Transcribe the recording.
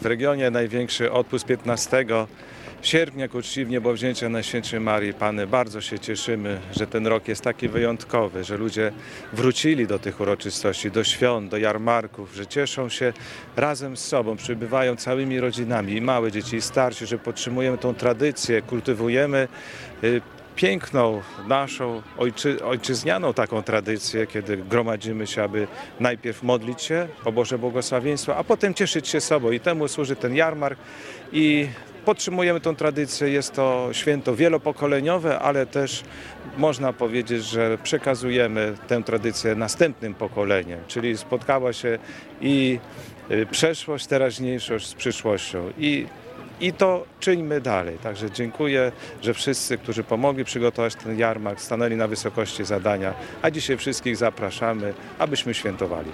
w regionie, największy odpust 15 sierpnia ku czci wniebowzięcia Najświętszej Maryi Panny. Bardzo się cieszymy, że ten rok jest taki wyjątkowy, że ludzie wrócili do tych uroczystości, do świąt, do jarmarków, że cieszą się razem z sobą, przybywają całymi rodzinami, i małe dzieci, i starsi, że podtrzymujemy tą tradycję, kultywujemy piękną naszą ojczyznianą taką tradycję, kiedy gromadzimy się, aby najpierw modlić się o Boże błogosławieństwo, a potem cieszyć się sobą, i temu służy ten jarmark. I podtrzymujemy tą tradycję. Jest to święto wielopokoleniowe, ale też można powiedzieć, że przekazujemy tę tradycję następnym pokoleniom, czyli spotkała się i przeszłość, teraźniejszość z przyszłością. I to czyńmy dalej. Także dziękuję, że wszyscy, którzy pomogli przygotować ten jarmark, stanęli na wysokości zadania, a dzisiaj wszystkich zapraszamy, abyśmy świętowali.